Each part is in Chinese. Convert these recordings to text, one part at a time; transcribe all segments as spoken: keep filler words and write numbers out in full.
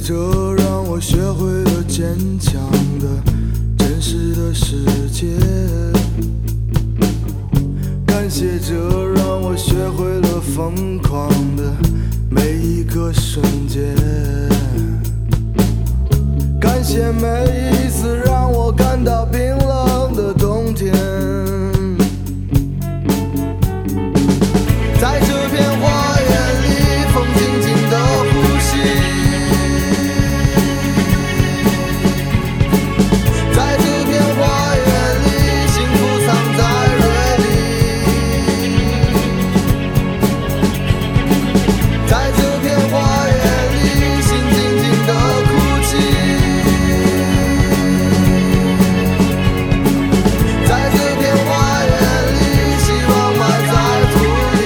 着让我学会了坚强的真实的世界，感谢着让我学会了疯狂的每一个瞬间，感谢每一次让我感到冰冷的冬天。在这片花园里，风静静的呼吸，在这片花园里，幸福藏在蕊里，在这片花园里，心静静的哭泣，在这片花园里，希望埋在土里。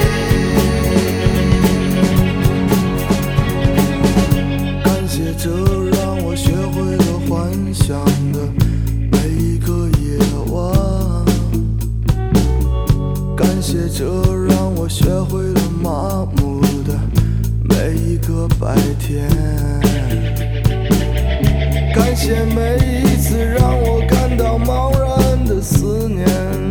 感谢这让我学会了幻想的每一个夜晚，感谢这让我学会了麻木的每一个白天，感谢每一次让我感到茫然的思念，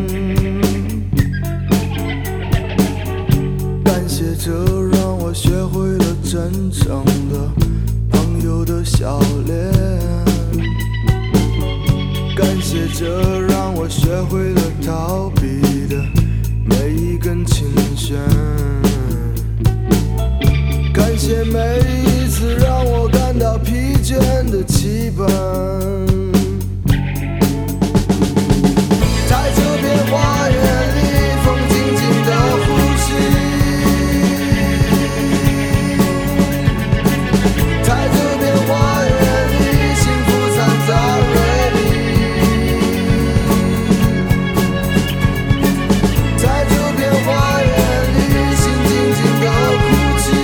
感谢这让我学会了真正的朋友的笑脸，感谢这让我学会了逃避的每一根琴弦，感谢每一次让我感到疲倦的期盼。在这片花园里，风静静的呼吸，在这片花园里，幸福藏在蕊里，在这片花园里，心静静的哭泣，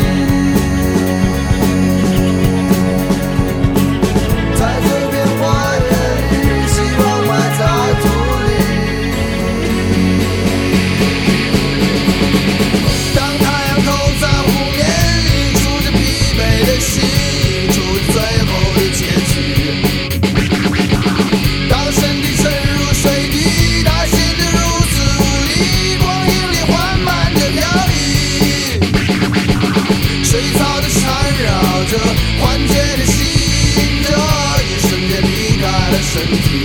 在这片花园里，希望埋在土里。当太阳投在湖面，映出着疲惫的心，映出着最后的结局。当身体沉入水底，它显得如此无力，光影里缓慢地飘移，水草的缠绕着，幻觉的吸引着，一瞬间离开了身体。